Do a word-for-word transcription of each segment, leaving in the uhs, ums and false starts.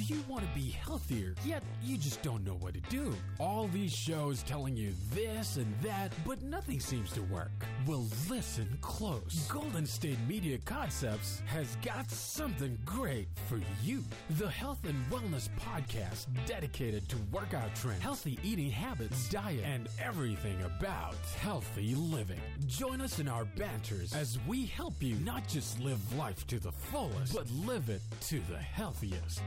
you want to be healthier, yet you just don't know what to do. All these shows telling you this and that, but nothing seems to work. Well, listen close. Golden State Media Concepts has got something great for you. The Health and Wellness Podcast dedicated to workout trends, healthy eating habits, diet, and everything about healthy living. Join us in our banters as we help you not just live life to the fullest, but live it to the healthiest.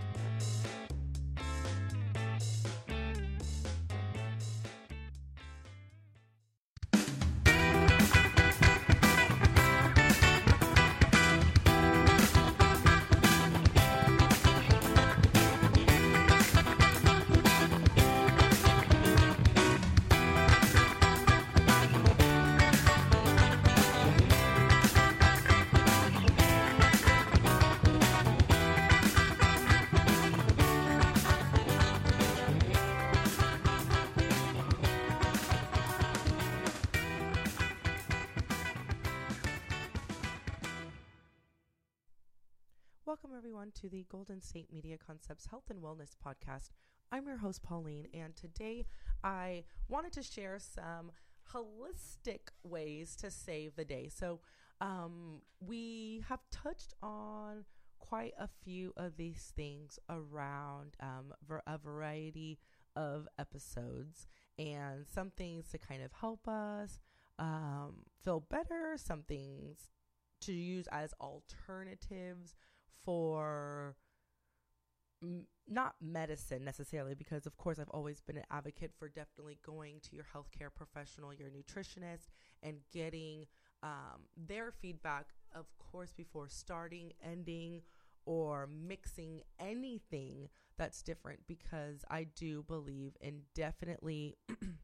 Welcome, everyone, to the Golden State Media Concepts Health and Wellness Podcast. I'm your host, Pauline, and today I wanted to share some holistic ways to save the day. So um, we have touched on quite a few of these things around um, ver- a variety of episodes, and some things to kind of help us um, feel better, some things to use as alternatives for m- not medicine necessarily, because of course I've always been an advocate for definitely going to your healthcare professional, your nutritionist, and getting um, their feedback, of course, before starting, ending, or mixing anything that's different, because I do believe in definitely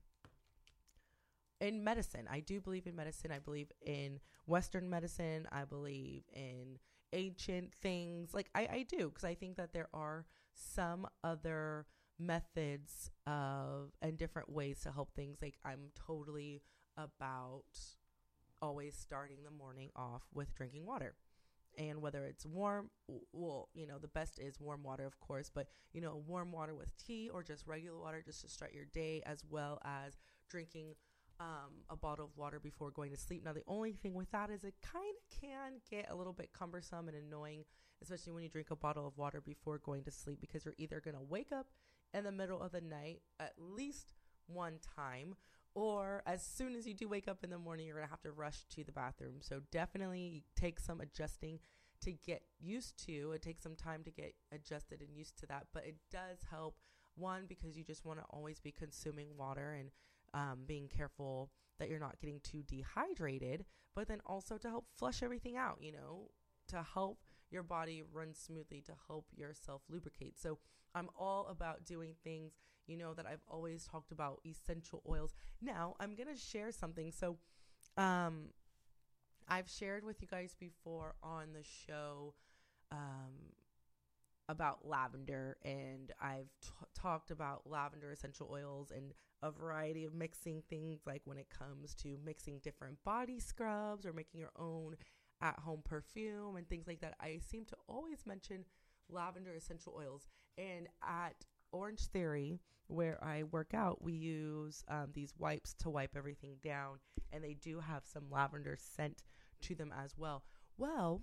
in medicine. I do believe in medicine. I believe in Western medicine. I believe in ancient things. Like I, I do, because I think that there are some other methods of and different ways to help things. Like I'm totally about always starting the morning off with drinking water. And whether it's warm, well, you know, the best is warm water, of course, but, you know, warm water with tea or just regular water just to start your day, as well as drinking Um, a bottle of water before going to sleep. Now, the only thing with that is it kind of can get a little bit cumbersome and annoying, especially when you drink a bottle of water before going to sleep, because you're either going to wake up in the middle of the night at least one time, or as soon as you do wake up in the morning, you're going to have to rush to the bathroom. So definitely take some adjusting to get used to. It takes some time to get adjusted and used to that, but it does help, one, because you just want to always be consuming water and Um, being careful that you're not getting too dehydrated, but then also to help flush everything out, you know, to help your body run smoothly, to help yourself lubricate. So I'm all about doing things, you know, that I've always talked about, essential oils. Now I'm going to share something. So um, I've shared with you guys before on the show um, about lavender, and I've t- talked about lavender essential oils and a variety of mixing things, like when it comes to mixing different body scrubs or making your own at-home perfume and things like that. I seem to always mention lavender essential oils. And at Orange Theory, where I work out, we use um, these wipes to wipe everything down, and they do have some lavender scent to them as well. Well,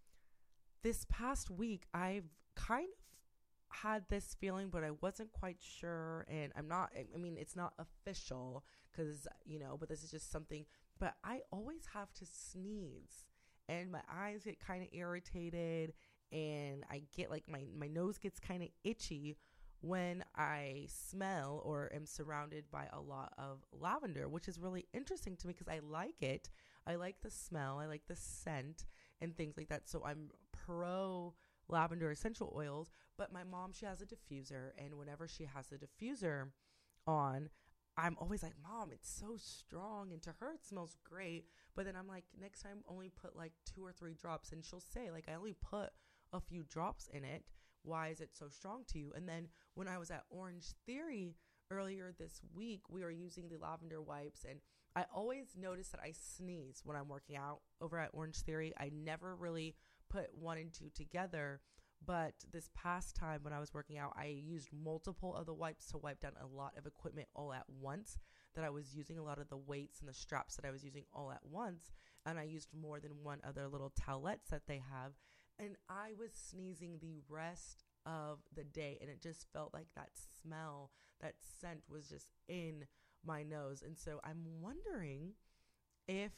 this past week, I've kind of had this feeling, but I wasn't quite sure, and I'm not, I mean, it's not official, because, you know, but this is just something, but I always have to sneeze, and my eyes get kind of irritated, and I get like, my, my nose gets kind of itchy when I smell or am surrounded by a lot of lavender, which is really interesting to me, because I like it. I like the smell, I like the scent and things like that, so I'm pro lavender essential oils. But my mom, she has a diffuser, and whenever she has the diffuser on, I'm always like, Mom, it's so strong, and to her it smells great, but then I'm like, next time only put like two or three drops, and she'll say, like, I only put a few drops in it, why is it so strong to you? And then when I was at Orange Theory earlier this week, we were using the lavender wipes, and I always notice that I sneeze when I'm working out over at Orange Theory. I never really put one and two together, But this past time when I was working out, I used multiple of the wipes to wipe down a lot of equipment all at once that I was using, a lot of the weights and the straps that I was using all at once. And I used more than one other little towelettes that they have. And I was sneezing the rest of the day. And it just felt like that smell, that scent was just in my nose. And so I'm wondering if,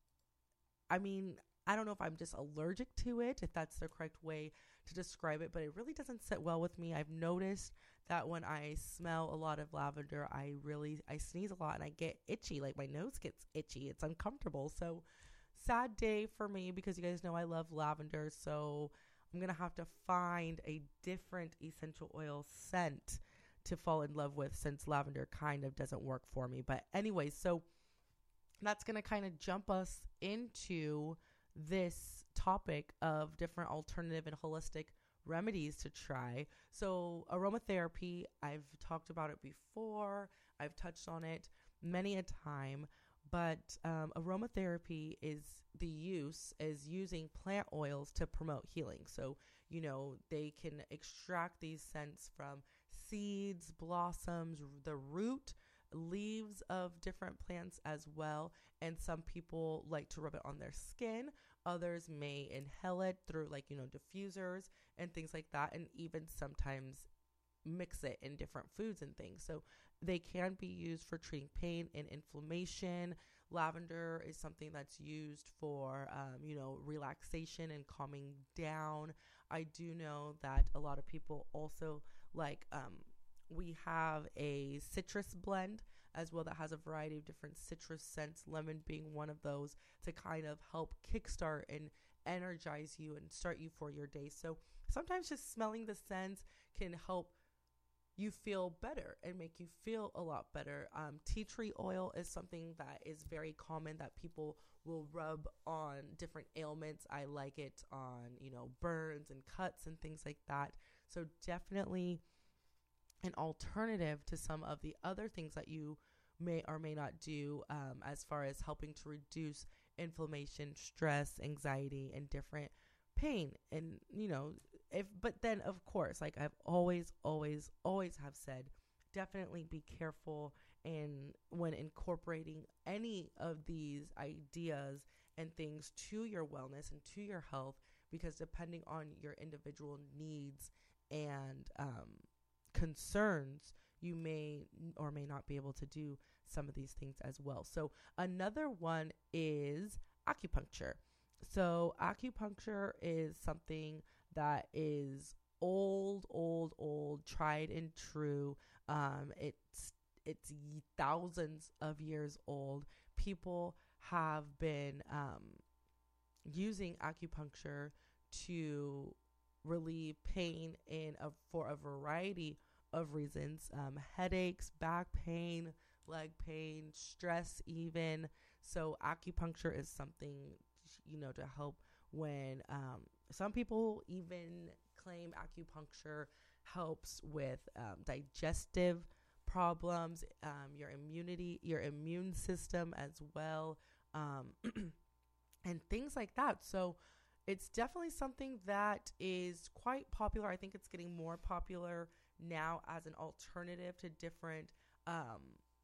I mean, I don't know if I'm just allergic to it, if that's the correct way to describe it, but it really doesn't sit well with me. I've noticed that when I smell a lot of lavender, I really, I sneeze a lot and I get itchy, like my nose gets itchy. It's uncomfortable. So sad day for me because you guys know I love lavender. So I'm going to have to find a different essential oil scent to fall in love with since lavender kind of doesn't work for me. But anyway, so that's going to kind of jump us into this topic of different alternative and holistic remedies to try. So aromatherapy, I've talked about it before. I've touched on it many a time, but um, aromatherapy is the use is using plant oils to promote healing. So, you know, they can extract these scents from seeds, blossoms, the root, leaves of different plants as well. And some people like to rub it on their skin. Others may inhale it through like, you know, diffusers and things like that. And even sometimes mix it in different foods and things. So they can be used for treating pain and inflammation. Lavender is something that's used for, um, you know, relaxation and calming down. I do know that a lot of people also like, um, we have a citrus blend as well that has a variety of different citrus scents, lemon being one of those, to kind of help kickstart and energize you and start you for your day. So sometimes just smelling the scents can help you feel better and make you feel a lot better. Um, tea tree oil is something that is very common that people will rub on different ailments. I like it on, you know, burns and cuts and things like that. So definitely an alternative to some of the other things that you may or may not do um, as far as helping to reduce inflammation, stress, anxiety, and different pain. And, you know, if, but then of course, like I've always, always, always have said, definitely be careful and when incorporating any of these ideas and things to your wellness and to your health, because depending on your individual needs and um, concerns, you may or may not be able to do some of these things as well. So another one is acupuncture. So acupuncture is something that is old, old, old, tried and true. Um, it's it's thousands of years old. People have been um, using acupuncture to relieve pain in a, for a variety of reasons, um, headaches, back pain, leg pain, stress even. So acupuncture is something, you know, to help when um, some people even claim acupuncture helps with um, digestive problems, um, your immunity, your immune system as well, um, and things like that. So it's definitely something that is quite popular. I think it's getting more popular now as an alternative to different um,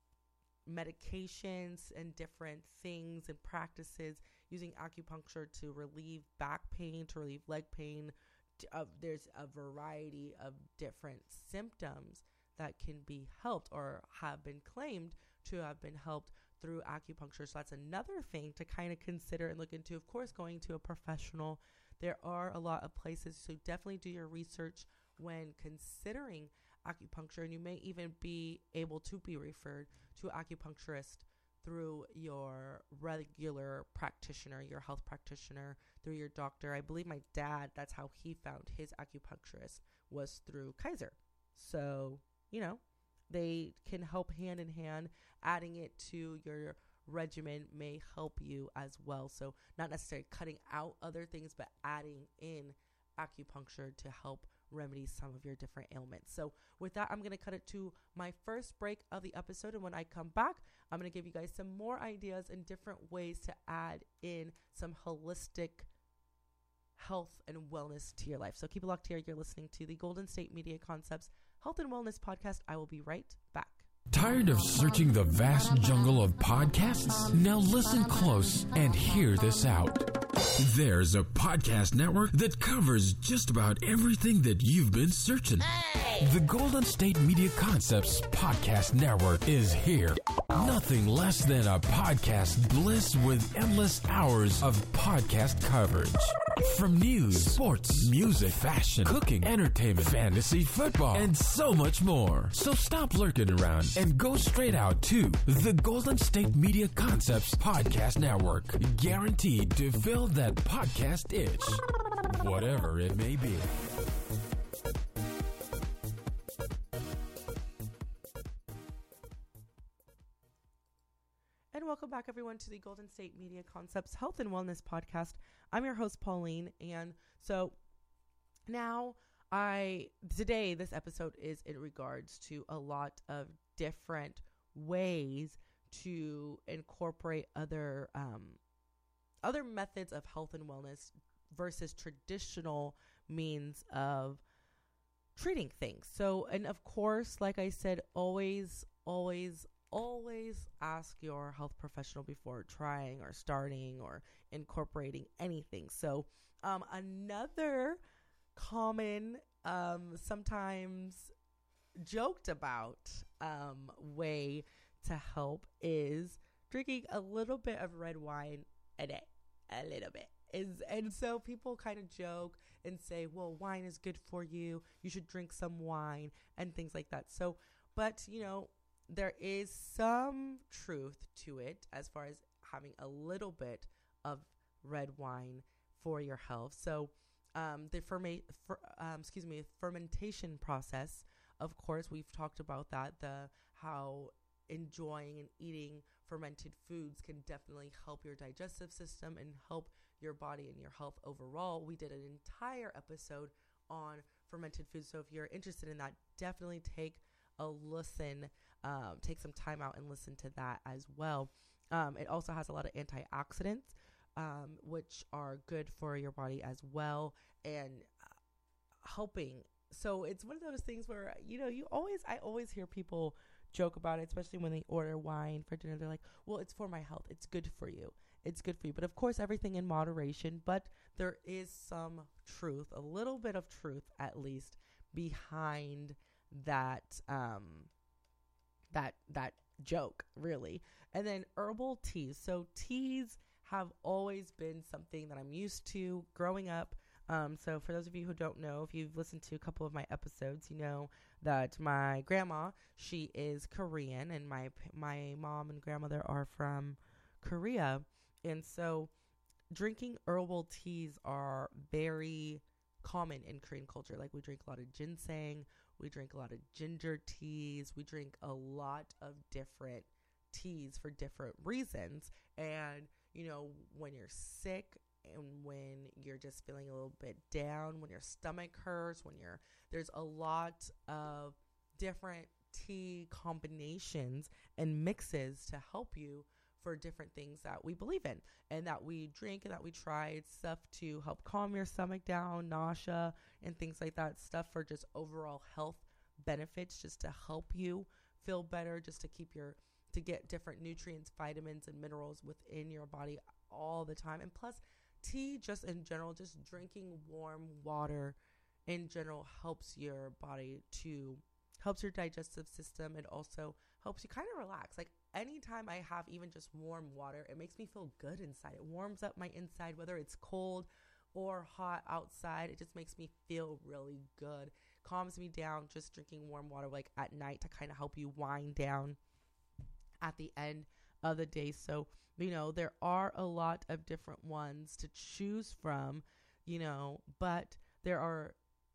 medications and different things and practices, using acupuncture to relieve back pain, to relieve leg pain. Uh, there's a variety of different symptoms that can be helped or have been claimed to have been helped through acupuncture. So that's another thing to kind of consider and look into. Of course, going to a professional. There are a lot of places, so definitely do your research when considering acupuncture, and you may even be able to be referred to an acupuncturist through your regular practitioner, your health practitioner, through your doctor. I believe my dad, that's how he found his acupuncturist, was through Kaiser. So, you know, they can help hand in hand. Adding it to your regimen may help you as well. So not necessarily cutting out other things, but adding in acupuncture to help remedy some of your different ailments. So with that, I'm going to cut it to my first break of the episode. And when I come back, I'm going to give you guys some more ideas and different ways to add in some holistic health and wellness to your life. So keep it locked here. You're listening to the Golden State Media Concepts Health and Wellness Podcast. I will be right back. Tired of searching the vast jungle of podcasts? Now listen close and hear this out. There's a podcast network that covers just about everything that you've been searching. Hey! The Golden State Media Concepts Podcast Network is here. Nothing less than a podcast bliss with endless hours of podcast coverage. From news, sports, music, fashion, cooking, entertainment, fantasy, football, and so much more. So stop lurking around and go straight out to the Golden State Media Concepts Podcast Network. Guaranteed to fill that podcast itch, whatever it may be. And welcome back, everyone, to the Golden State Media Concepts Health and Wellness Podcast. I'm your host, Pauline, and so now I today this episode is in regards to a lot of different ways to incorporate other um, other methods of health and wellness versus traditional means of treating things. So, and of course, like I said, always, always, always ask your health professional before trying or starting or incorporating anything. So, um, another common, um, sometimes joked about um, way to help is drinking a little bit of red wine a day. A little bit is, and so people kind of joke and say, well, wine is good for you. You should drink some wine and things like that. So, but you know, there is some truth to it as far as having a little bit of red wine for your health. So, um, the ferma- fer- um, excuse me, fermentation process. Of course, we've talked about that. The how enjoying and eating fermented foods can definitely help your digestive system and help your body and your health overall. We did an entire episode on fermented foods. So if you're interested in that, definitely take a listen, um, take some time out and listen to that as well. Um, it also has a lot of antioxidants, um, which are good for your body as well and uh, helping. So it's one of those things where, you know, you always, I always hear people joke about it, especially when they order wine for dinner. They're like, well, it's for my health. It's good for you. It's good for you. But of course, everything in moderation. But there is some truth, a little bit of truth, at least, behind that, um, that, that joke, really. And then herbal teas. So teas have always been something that I'm used to growing up. Um, so for those of you who don't know, if you've listened to a couple of my episodes, you know that my grandma, she is Korean, and my my mom and grandmother are from Korea. And so drinking herbal teas are very common in Korean culture. Like we drink a lot of ginseng, we drink a lot of ginger teas, we drink a lot of different teas for different reasons. And, you know, when you're sick, and when you're just feeling a little bit down, when your stomach hurts, when you're, there's a lot of different tea combinations and mixes to help you for different things that we believe in and that we drink and that we try. It's stuff to help calm your stomach down, nausea, and things like that. Stuff for just overall health benefits, just to help you feel better, just to keep your, to get different nutrients, vitamins, and minerals within your body all the time. And plus, tea, just in general, just drinking warm water in general helps your body to, helps your digestive system. It also helps you kind of relax. Like anytime I have even just warm water, it makes me feel good inside. It warms up my inside, whether it's cold or hot outside. It just makes me feel really good. Calms me down just drinking warm water like at night to kind of help you wind down at the end of the day. So, you know, there are a lot of different ones to choose from, you know, but there are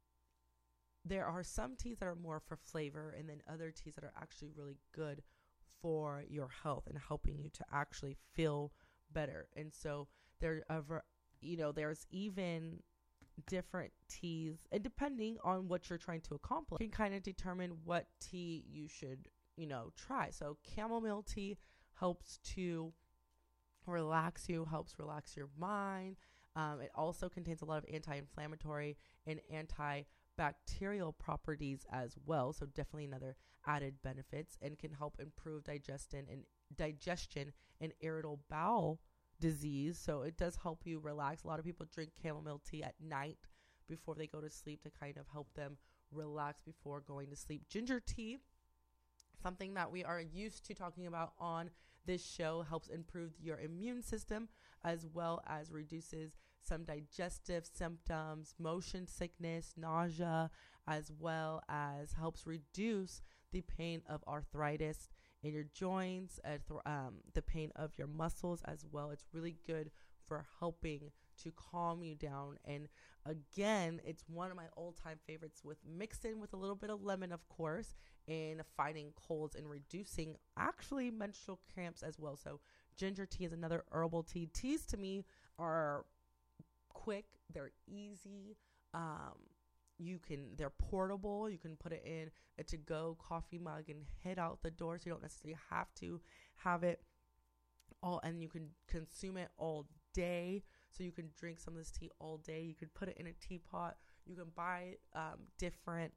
there are some teas that are more for flavor and then other teas that are actually really good for your health and helping you to actually feel better. And so there are, you know, there's even different teas, and depending on what you're trying to accomplish, you can kind of determine what tea you should, you know, try. So chamomile tea helps to relax you, helps relax your mind. Um, it also contains a lot of anti-inflammatory and antibacterial properties as well. So definitely another added benefits, and can help improve digestion and digestion and irritable bowel disease. So it does help you relax. A lot of people drink chamomile tea at night before they go to sleep to kind of help them relax before going to sleep. Ginger tea, something that we are used to talking about on this show, helps improve your immune system as well as reduces some digestive symptoms, motion sickness, nausea, as well as helps reduce the pain of arthritis in your joints, and th- um, the pain of your muscles as well. It's really good for helping to calm you down. And again, it's one of my all-time favorites, with mixed in with a little bit of lemon, of course, in fighting colds and reducing actually menstrual cramps as well. So ginger tea is another herbal tea. Teas to me are quick, they're easy. Um, you can, they're portable. You can put it in a to-go coffee mug and head out the door, so you don't necessarily have to have it all, and you can consume it all day. So you can drink some of this tea all day. You could put it in a teapot. You can buy um, different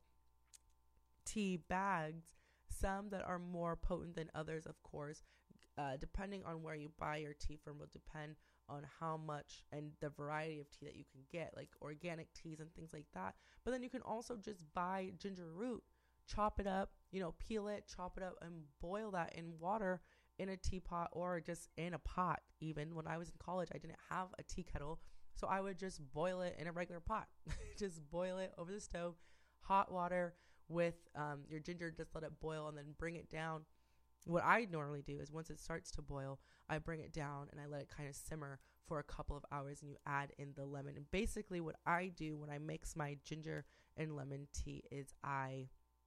tea bags, some that are more potent than others, of course. Uh, depending on where you buy your tea from will depend on how much and the variety of tea that you can get, like organic teas and things like that. But then you can also just buy ginger root, chop it up, you know, peel it, chop it up, and boil that in water in a teapot, or just in a pot. Even when I was in college, I didn't have a tea kettle, so I would just boil it in a regular pot. Just boil it over the stove, hot water with um, your ginger, just let it boil and then bring it down. What I normally do is once it starts to boil, I bring it down and I let it kind of simmer for a couple of hours, and you add in the lemon. And basically what I do when I mix my ginger and lemon tea is I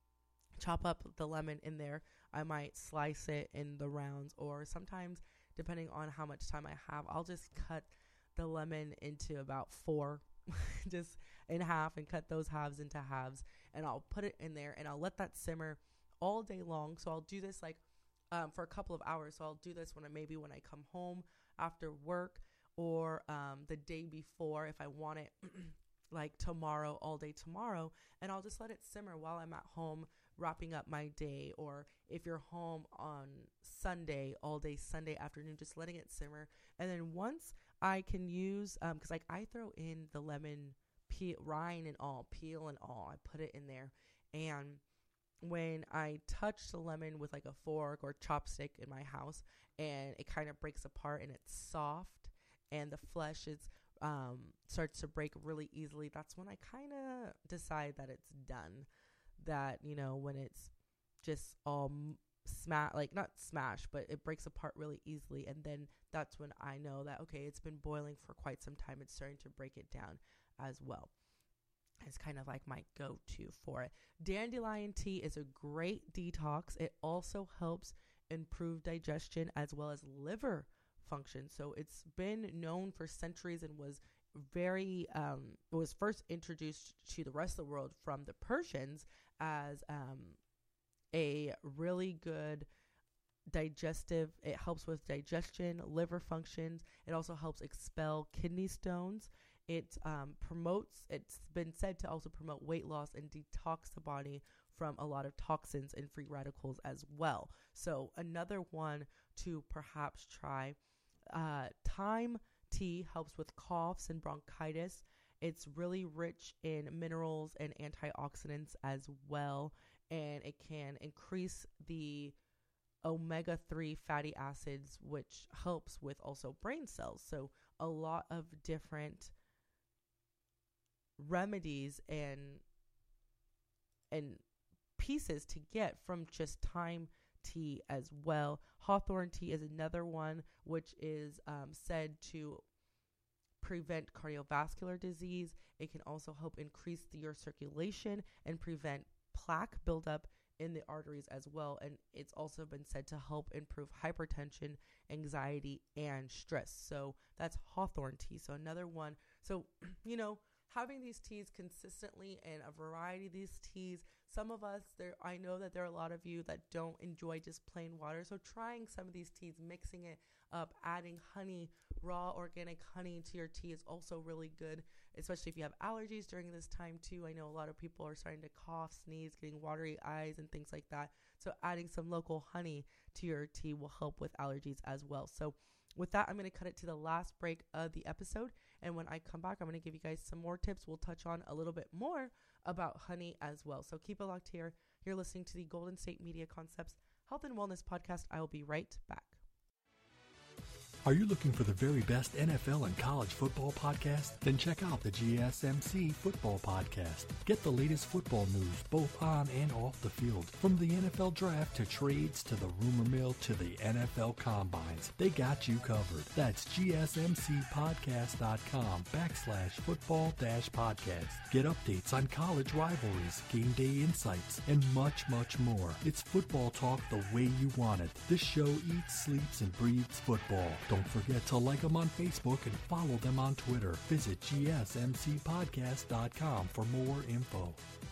chop up the lemon in there. I might slice it in the rounds, or sometimes, depending on how much time I have, I'll just cut the lemon into about four, just in half, and cut those halves into halves. And I'll put it in there and I'll let that simmer all day long. So I'll do this like um, for a couple of hours. So I'll do this when I, maybe when I come home after work, or um, the day before if I want it like tomorrow, all day tomorrow. And I'll just let it simmer while I'm at home wrapping up my day, or if you're home on Sunday, all day Sunday afternoon, just letting it simmer. And then once I can use, um, cause like I throw in the lemon peel, rind and all, peel and all, I put it in there. And when I touch the lemon with like a fork or chopstick in my house, and it kind of breaks apart and it's soft and the flesh is, um, starts to break really easily, that's when I kind of decide that it's done. That, you know, when it's just all smash, like not smash, but it breaks apart really easily. And then that's when I know that, okay, it's been boiling for quite some time. It's starting to break it down as well. It's kind of like my go-to for it. Dandelion tea is a great detox. It also helps improve digestion as well as liver function. So it's been known for centuries and was very, um, it was first introduced to the rest of the world from the Persians as um, a really good digestive. It helps with digestion, liver functions. It also helps expel kidney stones. It um, promotes, it's been said to also promote weight loss and detox the body from a lot of toxins and free radicals as well. So another one to perhaps try. Uh, thyme tea helps with coughs and bronchitis. It's really rich in minerals and antioxidants as well, and it can increase the omega three fatty acids, which helps with also brain cells. So a lot of different remedies and and pieces to get from just thyme tea as well. Hawthorn tea is another one, which is um, said to prevent cardiovascular disease. It can also help increase the, your circulation and prevent plaque buildup in the arteries as well. And it's also been said to help improve hypertension, anxiety, and stress. So that's hawthorn tea. So another one. So, you know, having these teas consistently and a variety of these teas some of us there, I know that there are a lot of you that don't enjoy just plain water. So trying some of these teas, mixing it up, adding honey, raw organic honey to your tea is also really good, especially if you have allergies during this time too. I know a lot of people are starting to cough, sneeze, getting watery eyes and things like that. So adding some local honey to your tea will help with allergies as well. So with that, I'm going to cut it to the last break of the episode. And when I come back, I'm going to give you guys some more tips. We'll touch on a little bit more about honey as well. So keep it locked here. You're listening to the Golden State Media Concepts Health and Wellness Podcast. I will be right back. Are you looking for the very best N F L and college football podcast? Then check out the G S M C Football Podcast. Get the latest football news both on and off the field. From the N F L draft to trades to the rumor mill to the N F L combines, they got you covered. That's gsmcpodcast.com backslash football dash podcast. Get updates on college rivalries, game day insights, and much, much more. It's football talk the way you want it. This show eats, sleeps, and breathes football. Don't forget to like them on Facebook and follow them on Twitter. Visit g s m c podcast dot com for more info.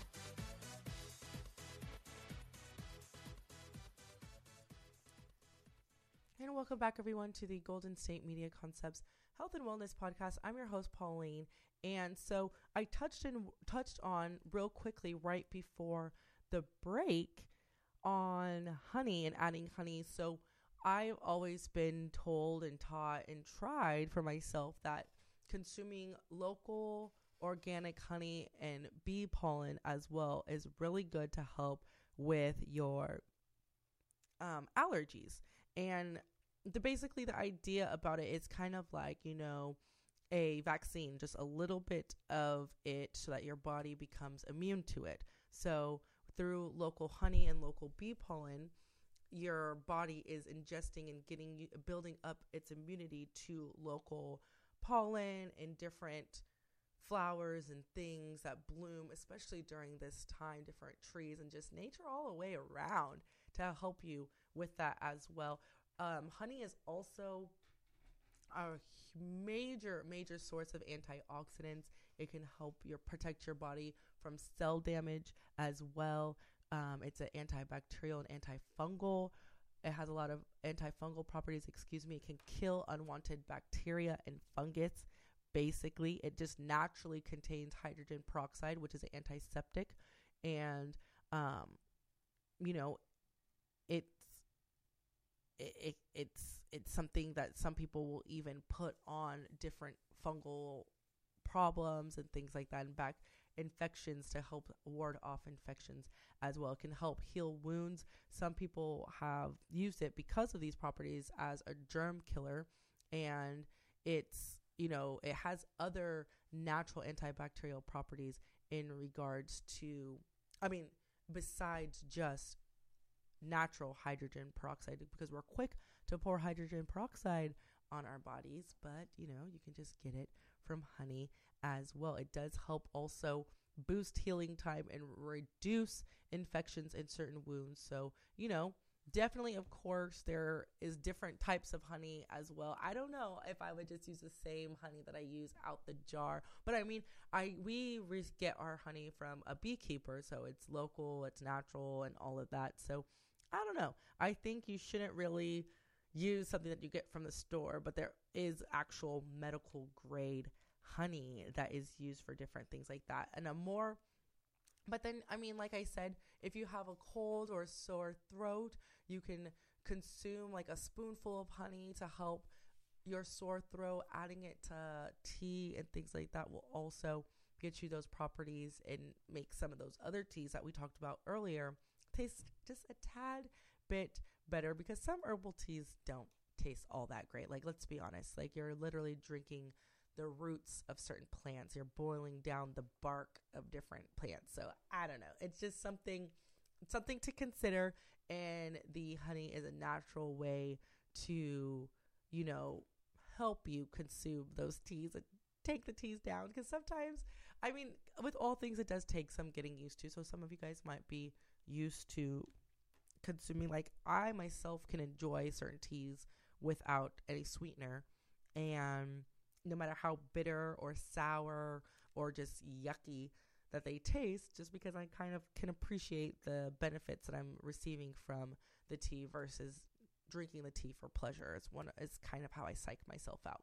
And welcome back, everyone, to the Golden State Media Concepts Health and Wellness Podcast. I'm your host, Pauline. And so I touched in, touched on real quickly right before the break on honey and adding honey. So I've always been told and taught and tried for myself that consuming local organic honey and bee pollen as well is really good to help with your um, allergies. And the basically the idea about it is kind of like, you know, a vaccine, just a little bit of it so that your body becomes immune to it. So through local honey and local bee pollen, your body is ingesting and getting building up its immunity to local pollen and different flowers and things that bloom, especially during this time, different trees and just nature all the way around to help you with that as well. Um, honey is also a major, major source of antioxidants. It can help your protect your body from cell damage as well. Um, it's an antibacterial and antifungal. It has a lot of antifungal properties, excuse me. It can kill unwanted bacteria and fungus. Basically, it just naturally contains hydrogen peroxide, which is an antiseptic. And, um, you know, it's, it, it, it's, it's something that some people will even put on different fungal problems and things like that, and back infections to help ward off infections as well. It can help heal wounds. Some people have used it because of these properties as a germ killer, and it's, you know, it has other natural antibacterial properties in regards to, I mean, besides just natural hydrogen peroxide, because we're quick to pour hydrogen peroxide on our bodies, but you know, you can just get it from honey as well. It does help also boost healing time and reduce infections in certain wounds. So, you know, definitely, of course, there is different types of honey as well. I don't know if I would just use the same honey that I use out the jar, but I mean, I we re- get our honey from a beekeeper, so it's local, it's natural, and all of that. So I don't know. I think you shouldn't really use something that you get from the store, but there is actual medical grade honey that is used for different things like that. And a more, but then, I mean, like I said, if you have a cold or sore throat, you can consume like a spoonful of honey to help your sore throat. Adding it to tea and things like that will also get you those properties and make some of those other teas that we talked about earlier taste just a tad bit better, because some herbal teas don't taste all that great. Like, let's be honest, like you're literally drinking the roots of certain plants. You're boiling down the bark of different plants. So I don't know. It's just something, something to consider. And the honey is a natural way to, you know, help you consume those teas and take the teas down. Because sometimes, I mean, with all things, it does take some getting used to. So some of you guys might be used to consuming, like I myself can enjoy certain teas without any sweetener, and no matter how bitter or sour or just yucky that they taste, just because I kind of can appreciate the benefits that I'm receiving from the tea versus drinking the tea for pleasure. It's one, it's kind of how I psych myself out.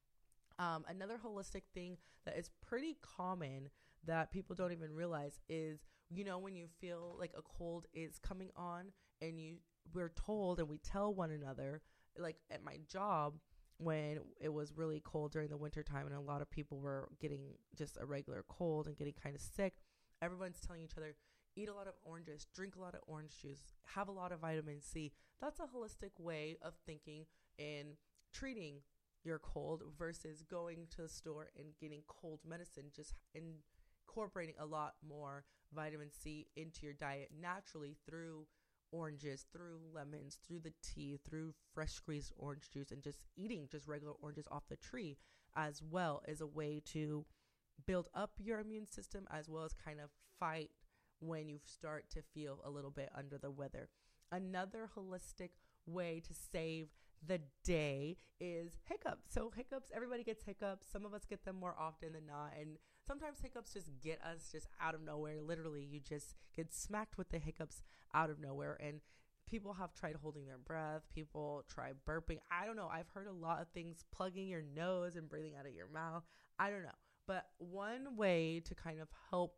Um, another holistic thing that is pretty common that people don't even realize is, you know, when you feel like a cold is coming on and you, we're told and we tell one another, like at my job, when it was really cold during the winter time and a lot of people were getting just a regular cold and getting kind of sick, everyone's telling each other, eat a lot of oranges, drink a lot of orange juice, have a lot of vitamin C. That's a holistic way of thinking and treating your cold versus going to the store and getting cold medicine, just incorporating a lot more vitamin C into your diet naturally through oranges, through lemons, through the tea, through fresh squeezed orange juice, and just eating just regular oranges off the tree as well is a way to build up your immune system, as well as kind of fight when you start to feel a little bit under the weather. Another holistic way to save the day is hiccups. So hiccups, everybody gets hiccups. Some of us get them more often than not. And sometimes hiccups just get us just out of nowhere. Literally, you just get smacked with the hiccups out of nowhere. And people have tried holding their breath. People try burping. I don't know. I've heard a lot of things, plugging your nose and breathing out of your mouth. I don't know. But one way to kind of help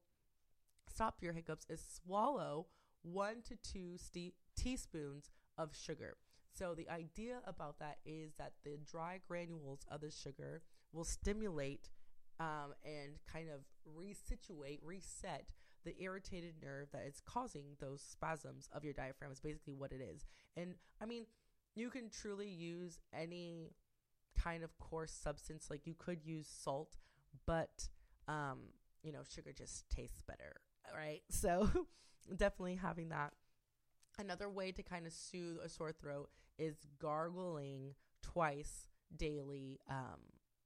stop your hiccups is swallow one to two ste- teaspoons of sugar. So the idea about that is that the dry granules of the sugar will stimulate um, and kind of resituate, reset the irritated nerve that is causing those spasms of your diaphragm is basically what it is. And I mean, you can truly use any kind of coarse substance. Like you could use salt, but um, you know, sugar just tastes better, right? So definitely having that. Another way to kind of soothe a sore throat is gargling twice daily. Um,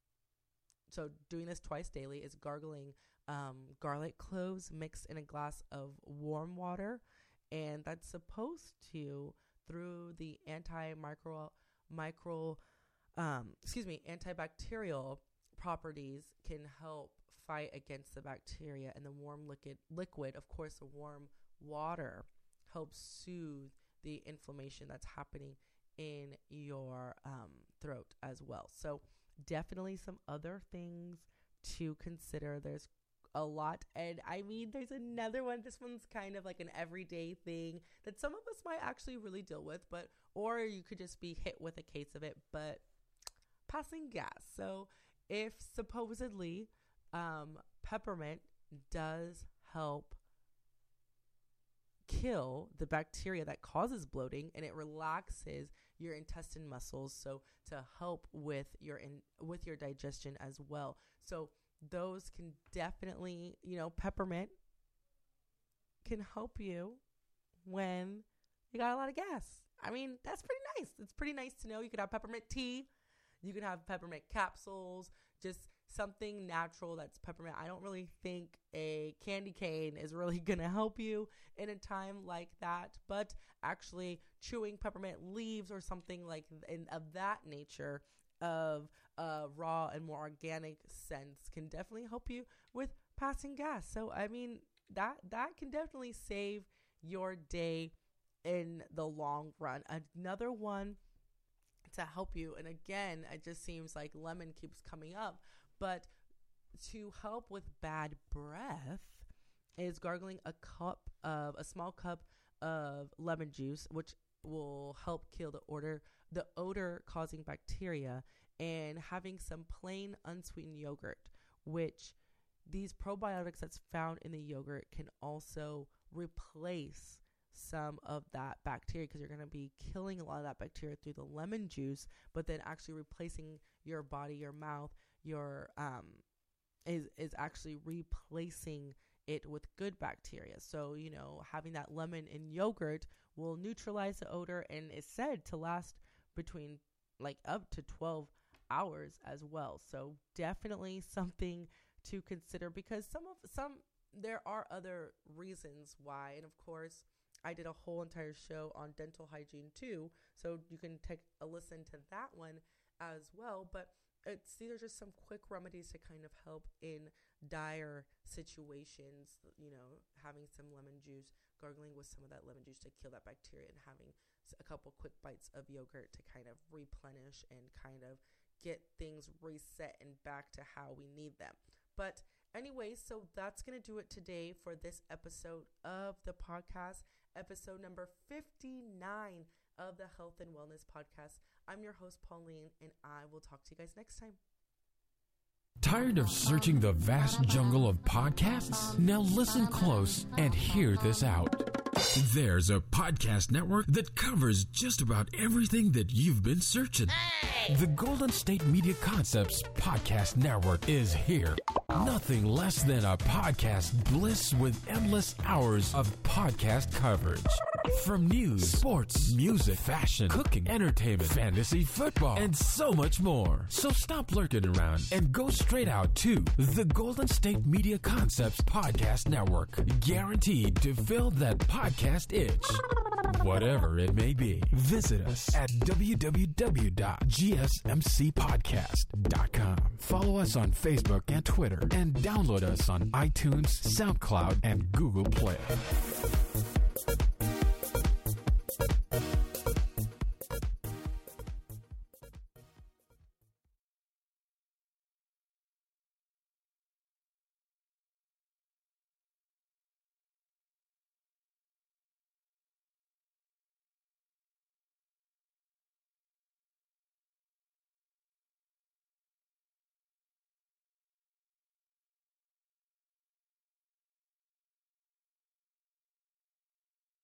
so doing this twice daily is gargling um, garlic cloves mixed in a glass of warm water. And that's supposed to, through the antimicro, micro, um, excuse me, antibacterial properties, can help fight against the bacteria. And the warm liquid, liquid, of course, the warm water helps soothe the inflammation that's happening in your um, throat as well. So definitely some other things to consider. There's a lot. And I mean, there's another one. This one's kind of like an everyday thing that some of us might actually really deal with, but, or you could just be hit with a case of it, but passing gas. So if supposedly um, peppermint does help kill the bacteria that causes bloating, and it relaxes your intestine muscles, so to help with your in, with your digestion as well. So those can definitely, you know, peppermint can help you when you got a lot of gas. I mean, that's pretty nice. It's pretty nice to know. You could have peppermint tea, you could have peppermint capsules, just something natural that's peppermint. I don't really think a candy cane is really going to help you in a time like that, but actually chewing peppermint leaves or something like in, of that nature of a raw and more organic sense can definitely help you with passing gas. So, I mean, that, that can definitely save your day in the long run. Another one to help you, and again, it just seems like lemon keeps coming up, but to help with bad breath is gargling a cup of, a small cup of lemon juice, which will help kill the odor, the odor causing bacteria, and having some plain unsweetened yogurt, which these probiotics that's found in the yogurt can also replace some of that bacteria, because you're going to be killing a lot of that bacteria through the lemon juice, but then actually replacing your body, your mouth, your um is is actually replacing it with good bacteria. So, you know, having that lemon in yogurt will neutralize the odor, and is said to last between like up to twelve hours as well. So definitely something to consider, because some of some there are other reasons why, and of course I did a whole entire show on dental hygiene too, so you can take a listen to that one as well. But it's, these are just some quick remedies to kind of help in dire situations, you know, having some lemon juice, gargling with some of that lemon juice to kill that bacteria, and having a couple quick bites of yogurt to kind of replenish and kind of get things reset and back to how we need them. But anyway, so that's going to do it today for this episode of the podcast, episode number fifty-nine of the Health and Wellness Podcast. I'm your host, Pauline, and I will talk to you guys next time. Tired of searching the vast jungle of podcasts? Now listen close and hear this out. There's a podcast network that covers just about everything that you've been searching. Hey! The Golden State Media Concepts Podcast Network is here. Nothing less than a podcast bliss with endless hours of podcast coverage. From news, sports, music, fashion, cooking, entertainment, fantasy, football, and so much more. So stop lurking around and go straight out to the Golden State Media Concepts Podcast Network. Guaranteed to fill that podcast itch. Whatever it may be. Visit us at w w w dot g s m c podcast dot com. Follow us on Facebook and Twitter, and download us on iTunes, SoundCloud, and Google Play.